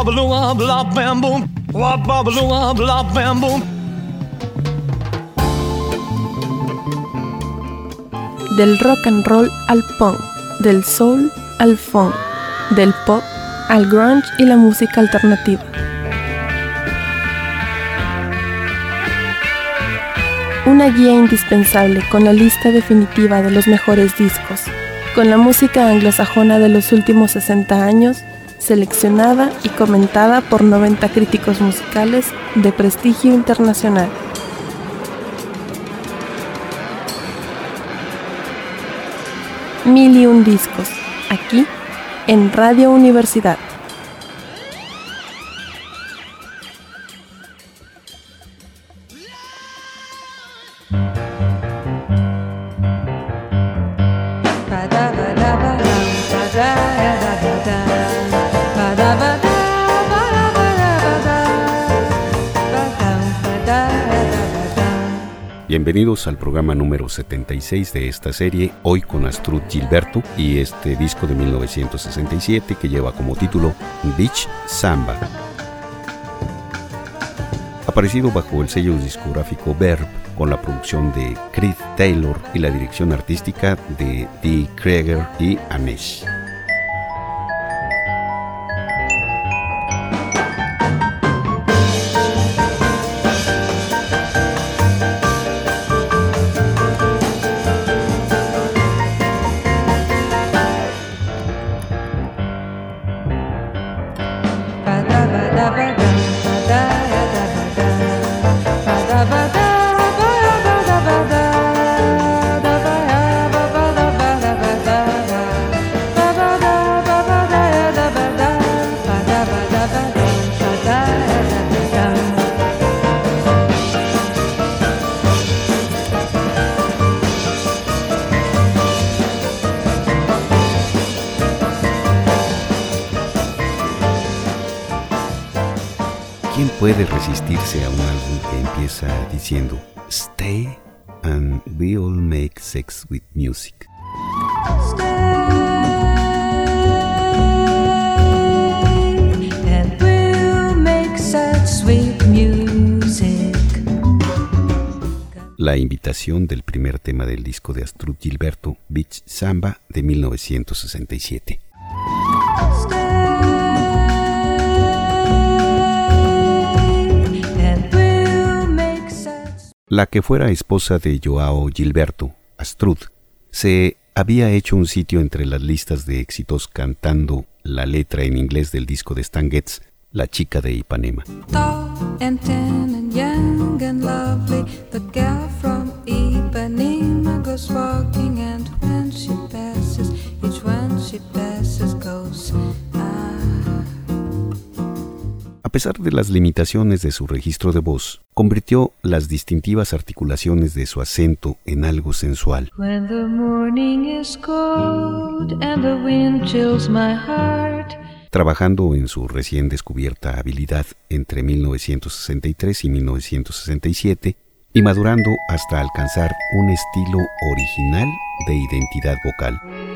Wop-a-baloo, blah, bam, boom. Wop-a-baloo, blah, bam, boom. Del rock and roll al punk, del soul al funk, del pop al grunge y la música alternativa. Una guía indispensable con la lista definitiva de los mejores discos, con la música anglosajona de los últimos 60 años, seleccionada y comentada por 90 críticos musicales de prestigio internacional. Mil y un discos, aquí en Radio Universidad. Bienvenidos al programa número 76 de esta serie, hoy con Astrud Gilberto y este disco de 1967 que lleva como título Beach Samba. Aparecido bajo el sello discográfico Verve con la producción de Creed Taylor y la dirección artística de Dee Krieger y Anesh. ¿Quién puede resistirse a un álbum que empieza diciendo Stay and we'll make sex with music? Stay and we'll make sex with music. La invitación del primer tema del disco de Astrud Gilberto, Beach Samba, de 1967. La que fuera esposa de Joao Gilberto, Astrud, se había hecho un sitio entre las listas de éxitos cantando la letra en inglés del disco de Stan Getz, La chica de Ipanema. Tall and tan and young and lovely, the girl from Ipanema goes walking, and when she passes, each one she passes goes. A pesar de las limitaciones de su registro de voz, convirtió las distintivas articulaciones de su acento en algo sensual. When the morning is cold and the wind chills my heart. Trabajando en su recién descubierta habilidad entre 1963 y 1967 y madurando hasta alcanzar un estilo original de identidad vocal.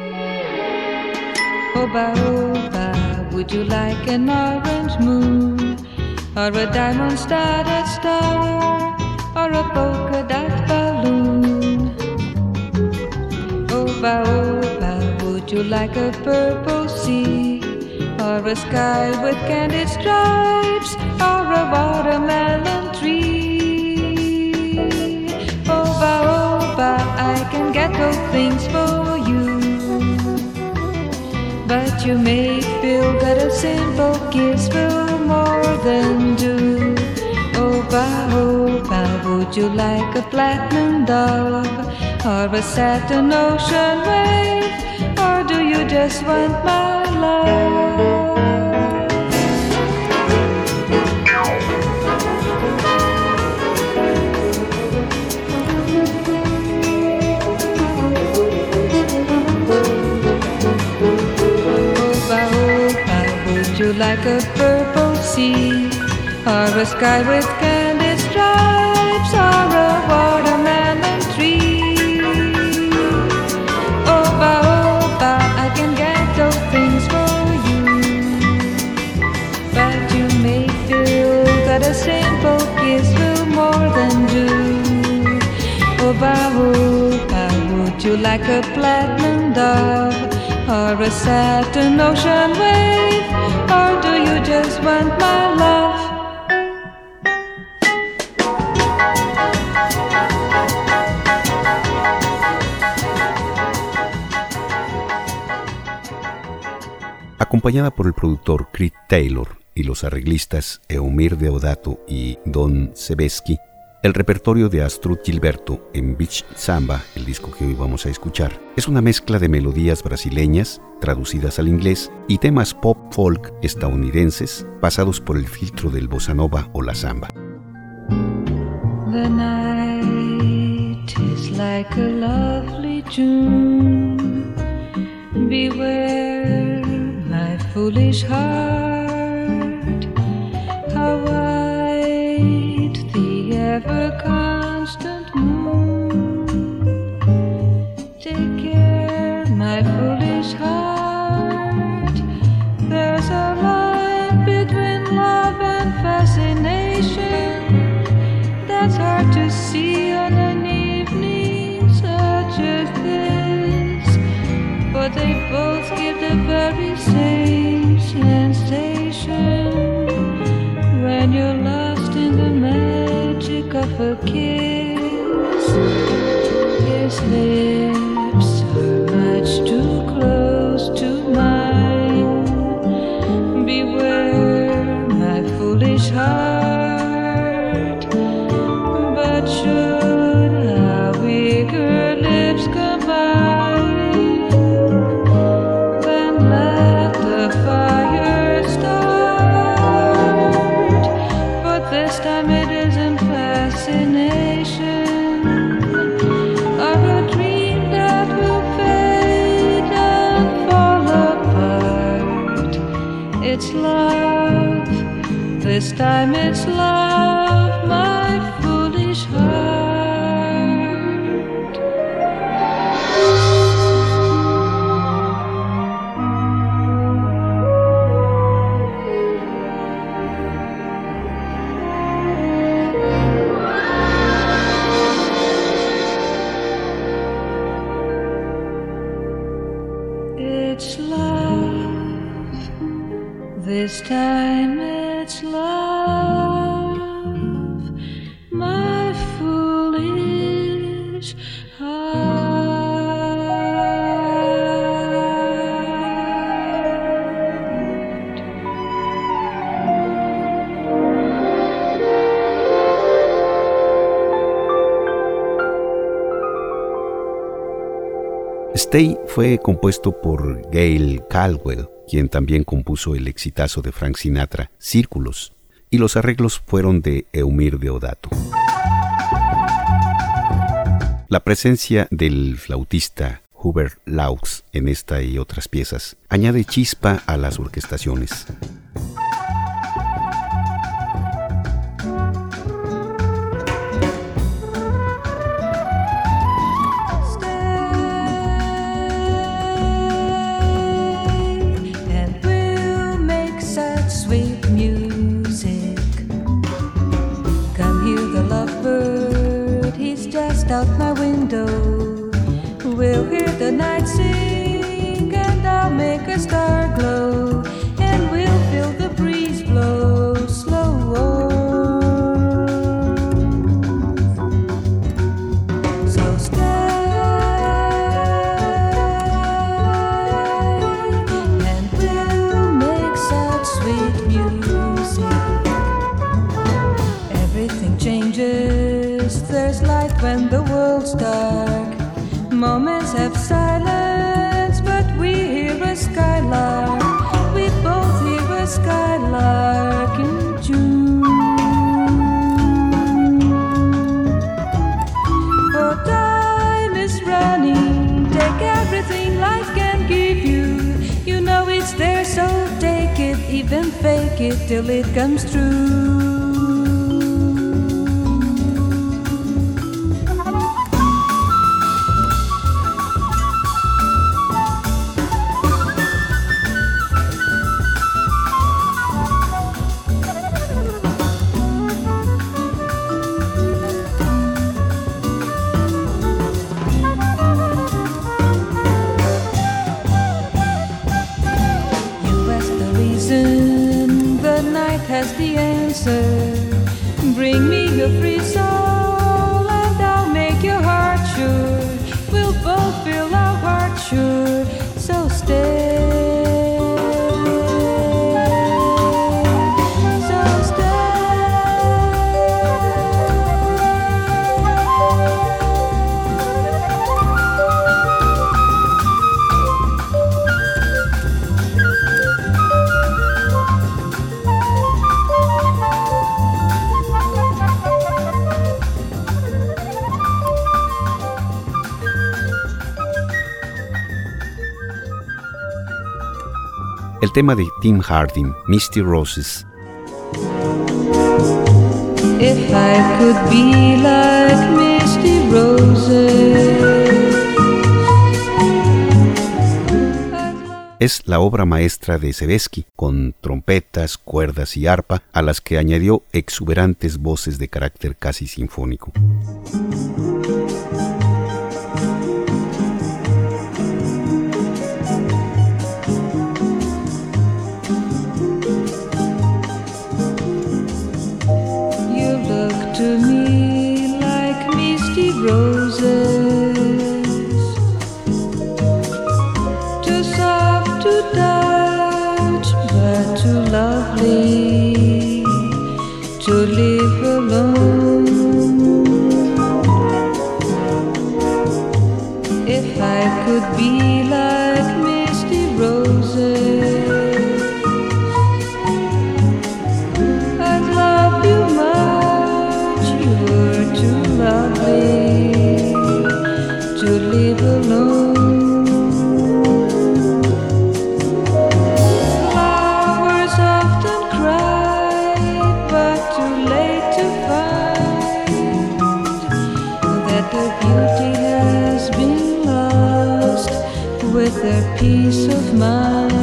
Oba, oba, would you like an orange moon, or a diamond-studded star, or a polka-dot balloon? Oba, oba, would you like a purple sea, or a sky with candied stripes, or a watermelon tree? Oba, oba, I can get those things for you. But you may feel that a simple kiss will more than do. Oba, oba, would you like a platinum dove, or a satin ocean wave, or do you just want my love? Would you like a purple sea, or a sky with candied stripes, or a watermelon tree? Oba, oba, I can get those things for you. But you like a platinum dove or a satin ocean wave? Or do you just want my love? Acompañada por el productor Creed Taylor y los arreglistas Eumir Deodato y Don Sebesky, el repertorio de Astrud Gilberto en Beach Samba, el disco que hoy vamos a escuchar, es una mezcla de melodías brasileñas traducidas al inglés y temas pop folk estadounidenses pasados por el filtro del bossa nova o la samba. The night is like a lovely June. Beware my foolish heart, how white the ever-constant moon. Take care, my foolish heart, there's a line between love and fascination that's hard to see on an evening such as this, but they both give the very same sensation when you're lost in the magic of a kiss. His lips are much too close to mine. Beware, my foolish heart, but should our eager lips combine, then let the fire start. But this time it isn't fascination or a dream that will fade and fall apart. It's love, this time it's love, my foolish heart. It's love, this time it's love, my foolish heart. Stay fue compuesto por Gail Caldwell, quien también compuso el exitazo de Frank Sinatra, Círculos, y los arreglos fueron de Eumir Deodato. La presencia del flautista Hubert Laux en esta y otras piezas añade chispa a las orquestaciones. Sweet music, come hear the lovebird, he's just out my window. We'll hear the night sing and I'll make a star glow, and we'll feel the breeze blow slow. So stay and we'll make such sweet music. Everything changes, there's light when the world's dark. Moments have silence, but we hear a skylark. We both hear a skylark in June. For time is running, take everything life can give you. You know it's there, so take it, even fake it till it comes true. answer. Bring me your free soul and I'll make your heart sure. We'll both feel our heart sure. So stay. El tema de Tim Hardin, Misty Roses. If I could be like misty roses. Es la obra maestra de Sebesky, con trompetas, cuerdas y arpa, a las que añadió exuberantes voces de carácter casi sinfónico. To me like misty roses, too soft to touch, but too lovely to live alone. If I could be like misty roses, I'd love you much. You're too lovely to live alone. Flowers often cry, but too late to find that their beauty has been lost with their peace of mind.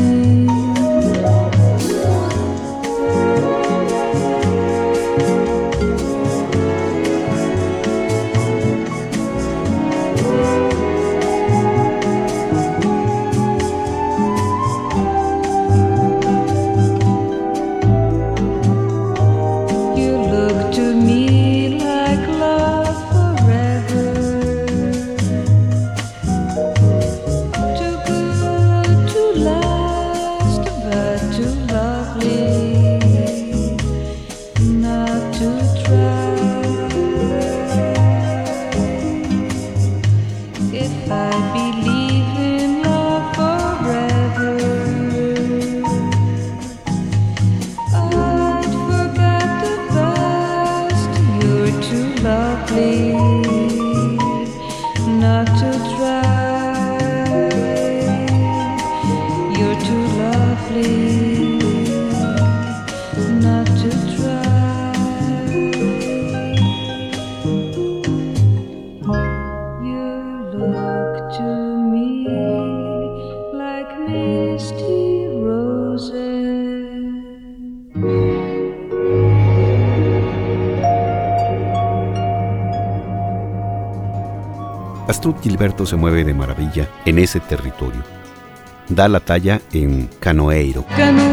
Astrud Gilberto se mueve de maravilla en ese territorio. Da la talla en Canoeiro,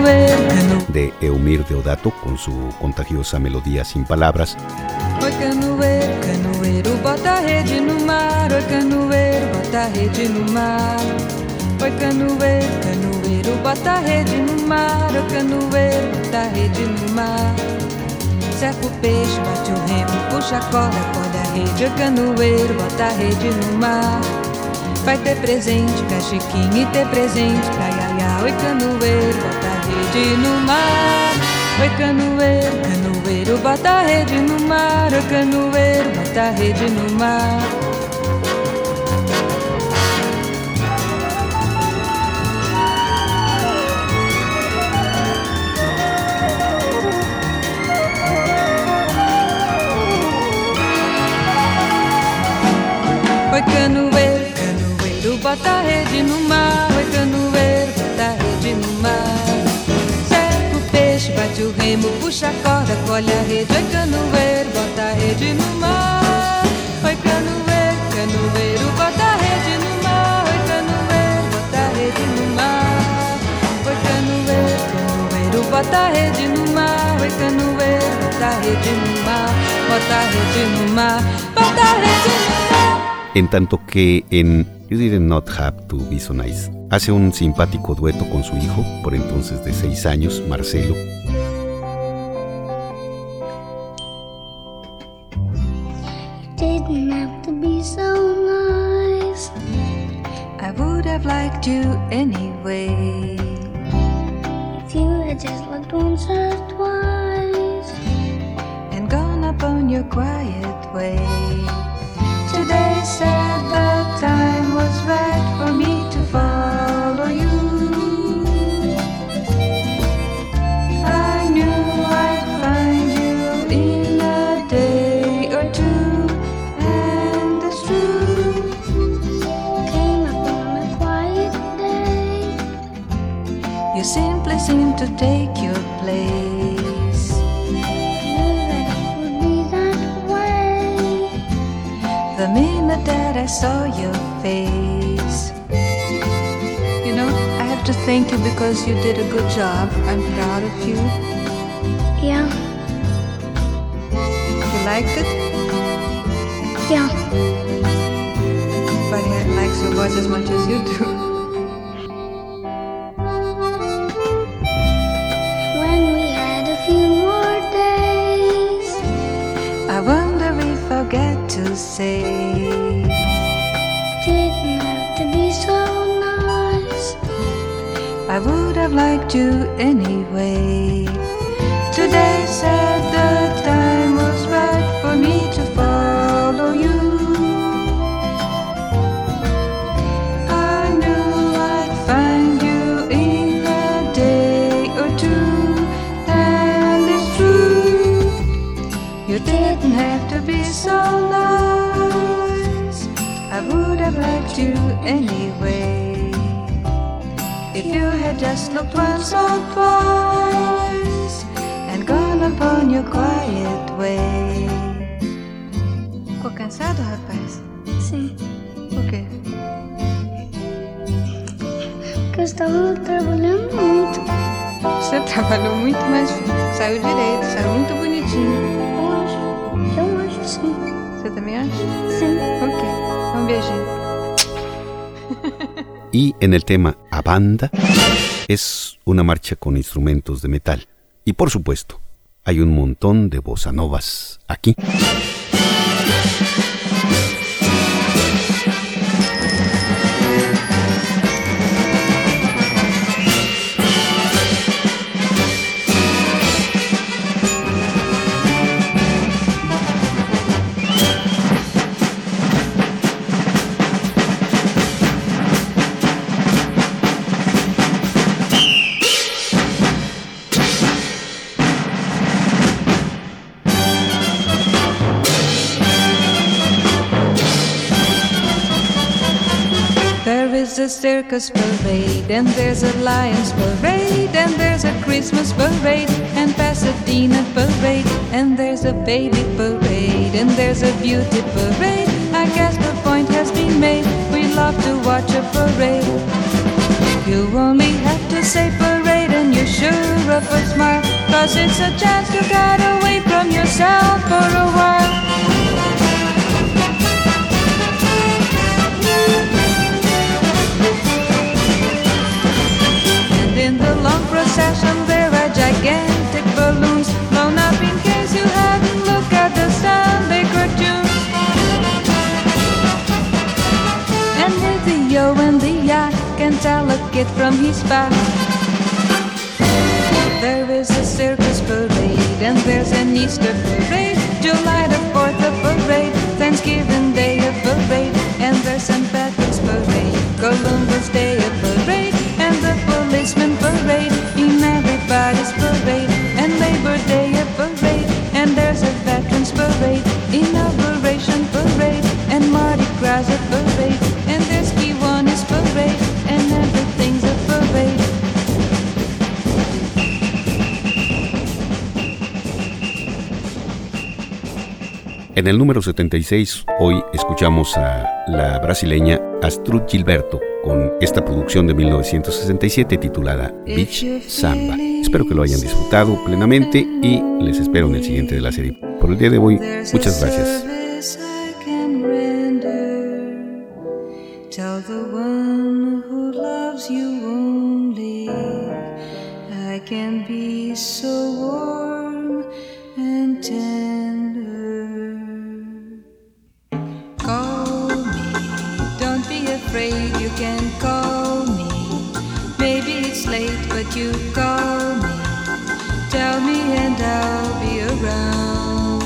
de Eumir Deodato, con su contagiosa melodía sin palabras. Oi, canoeiro, canoeiro, bota a rede no mar. Oi, canoeiro, bota a rede no mar. Oi, canoeiro, canoeiro, bota a rede no mar. Oi, canoeiro, bota a rede no mar. Cerca o peixe, bate o remo, puxa a corda, acorda a rede. Oi, canoeiro, bota a rede no mar. Vai ter presente pra Chiquinho e ter presente pra Yaya. Oi, canoeiro, bota a rede no mar. Oi, canoeiro, canoeiro, bota a rede no mar. Oi, canoeiro, bota a rede no mar. Oi, canoeiro, canoeiro, bota a rede no mar. Oi, canoeiro, bota a rede no mar. Cerca o peixe, bate o remo, puxa a corda, colhe a rede. Oi, canoeiro, bota a rede no mar. Oi, canoeiro, canoeiro, bota a rede no mar. Oi, canoeiro, bota a rede no mar. Oi, canoeiro, canoeiro, bota a rede no mar. boica no ver, botar rede no mar, botar rede no mar, botar rede no mar. En tanto que en You Did Not Have to Be So Nice hace un simpático dueto con su hijo, por entonces de 6 años, Marcelo. Didn't have to be so nice. I would have liked you anyway. If you had just looked once or twice And gone upon your quiet way. Today said the time was right for me to follow you. I knew I'd find you in a day or two, and it's true. came up on a quiet day. You simply seem to take your place. Knew that it would be that way. The minute that I saw your face. You know, I have to thank you because you did a good job. I'm proud of you. Yeah, You liked it? yeah. Nobody likes your voice as much as you do. When we had a few more days, I wonder if I'll get to say didn't have to be so nice. I would have liked you anyway. Today said the time was right for me to follow you. I knew I'd find you in a day or two, and it's true. You didn't have to be so nice. I would have liked you anyway. If you had just looked once or twice and gone upon your quiet way. Ficou cansado, rapaz? Sim, Por quê? porque eu estava trabalhando muito. Você trabalhou muito, mas saiu direito, saiu muito bonitinho. Eu acho sim. Você também acha? Sim. Ok, um beijinho. Y en el tema A Banda es una marcha con instrumentos de metal. Y por supuesto, hay un montón de bossa novas aquí. There's a circus parade, and there's a Lions parade, and there's a Christmas parade, and Pasadena parade, and there's a baby parade, and there's a beauty parade. I guess the point has been made, we love to watch a parade. You only have to say parade and you're sure of a smile, 'cause it's a chance to get away from yourself for a while. In the long procession there are gigantic balloons blown up in case you haven't looked at the Sunday cartoons. And the yo and the ya can tell a kid from his past. There is a circus parade, and there's an Easter parade, July the 4th a parade, Thanksgiving Day a parade, and there's St. Patrick's parade, Columbus Day a parade, and the policeman parade, in everybody's parade, and Labor Day a parade, and there's a veterans parade, inauguration parade, and Mardi Gras a parade, and there's Kiwanis parade, and everything's a parade. En el número 76 hoy escuchamos a la brasileña Astrud Gilberto con esta producción de 1967 titulada Beach Samba. Espero que lo hayan disfrutado plenamente y les espero en el siguiente de la serie. Por el día de hoy, muchas gracias. Tell the one who loves you only, I can be so warm and tender. Call me, don't be afraid, you can call me. Maybe it's late, but you call me. Tell me and I'll be around.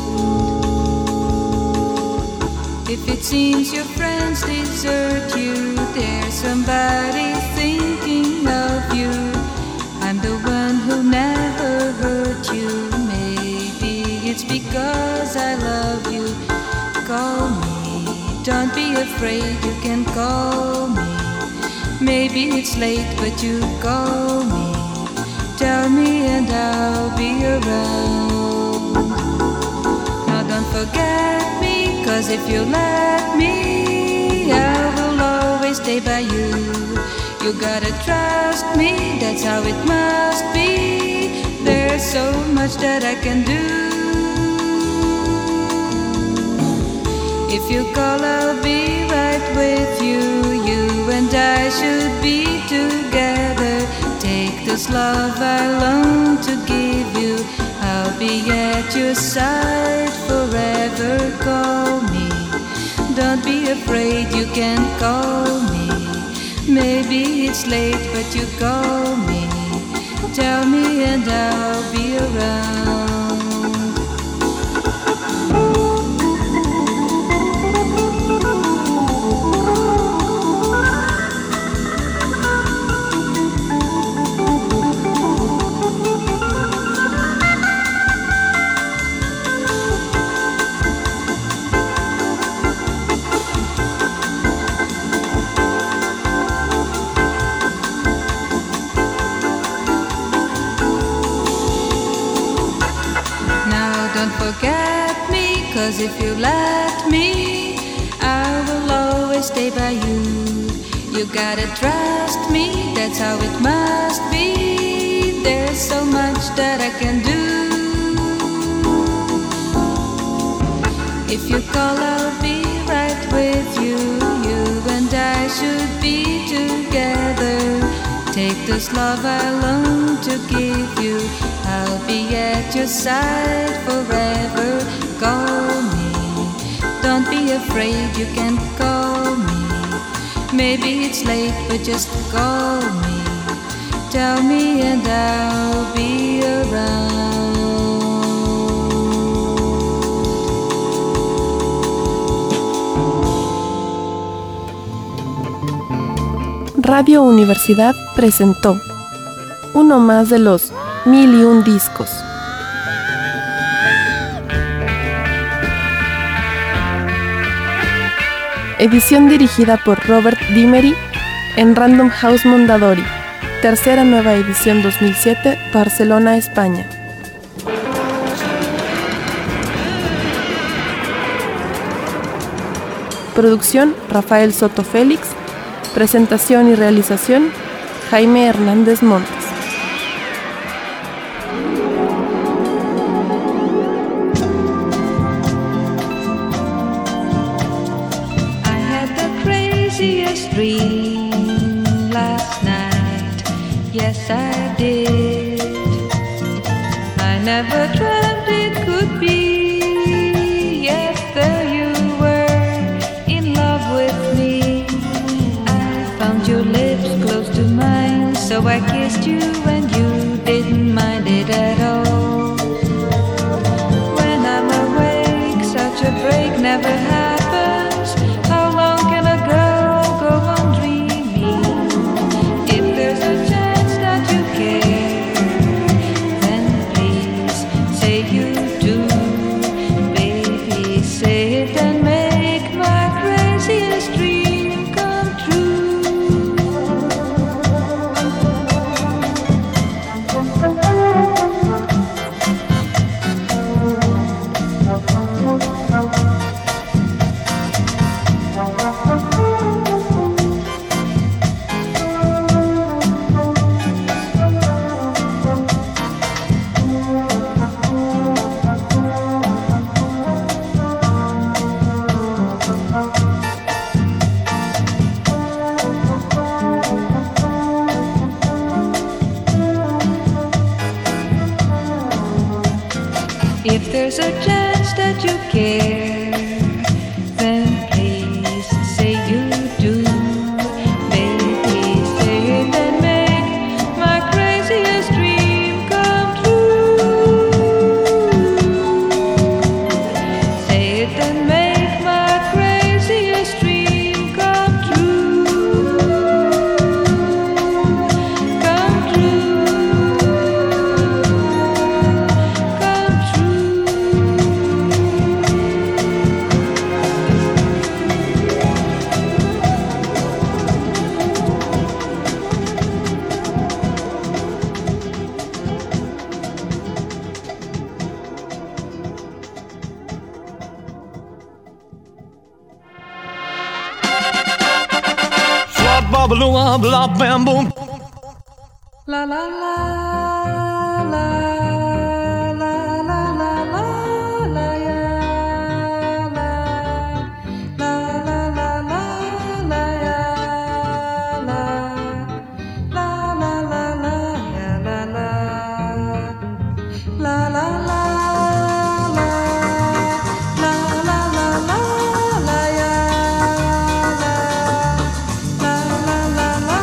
If it seems your friends desert you, there's somebody thinking of you. I'm the one who never hurt you. Maybe it's because I love you. Call me, don't be afraid, you can call me. Maybe it's late, but you call me. Tell me and I'll be around. Now don't forget me, 'cause if you let me, I will always stay by you. You gotta trust me, that's how it must be. There's so much that I can do. If you call, I'll be right with you. You and I should be together. Take this love I long to give you. I'll be at your side forever. Call me, don't be afraid, you can call me. Maybe it's late, but you call me. Tell me and I'll be around. Forget me, 'cause if you let me, I will always stay by you. You gotta trust me, that's how it must be. There's so much that I can do. If you call, I'll be right with you. You and I should be together. Take this love I long to give you. I'll be at your side forever. Call me, don't be afraid, you can call me. Maybe it's late, but just call me. Tell me and I'll be around. Radio Universidad presentó uno más de los 1001 discos. Edición dirigida por Robert Dimery en Random House Mondadori. Tercera nueva edición 2007, Barcelona, España. Producción Rafael Soto Félix. Presentación y realización Jaime Hernández Montes. Dream last night, yes I did. I never dreamt it could be. Yes, there you were, in love with me. I found your lips close to mine, so I kissed you and you didn't mind it at all. When I'm awake, such a break never happens. How long can a girl go on dreaming? If there's a chance that you care, then please say you do. Baby, say it and make my craziest dream come true. If there's a chance that you care, then please say you do. Baby, say it and make my craziest dream come true. Say it and make my craziest dream come true. Come true. Come true. Swab babaloo blah bam boom. La la la la la la la la la ya la la la la la la ya la la la la la ya la la la la la la la la la la ya la la la la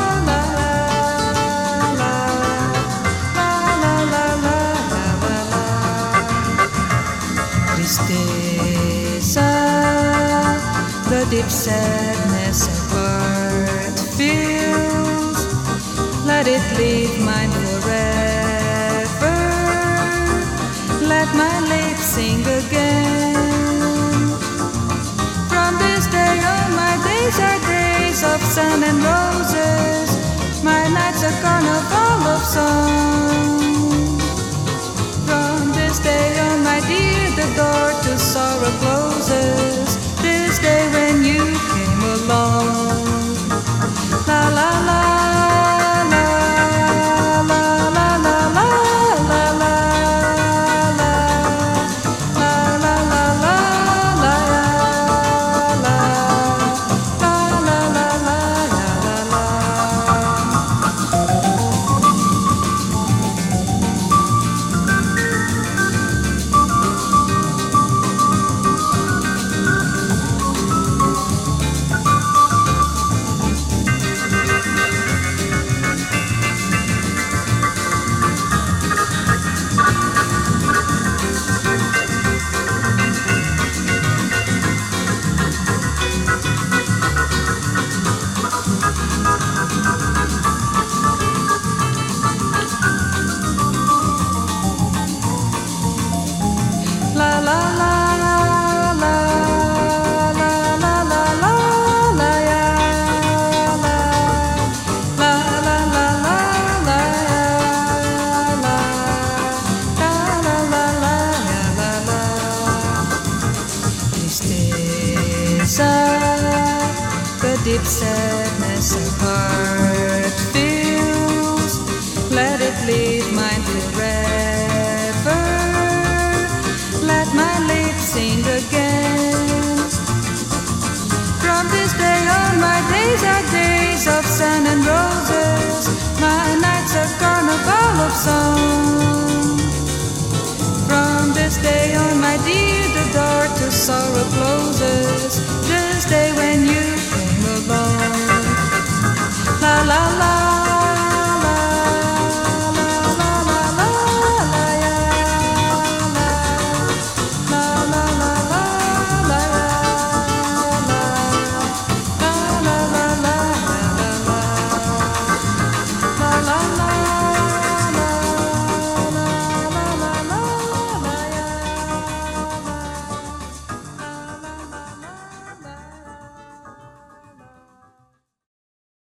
Tristeza, the deep sadness of heart feels. Let it leave mine forever. Let my lips sing again. From this day on, my days are days of sun and roses. My nights a carnival of song. From this day on, my dear, the door to sorrow closes. This day when you came along.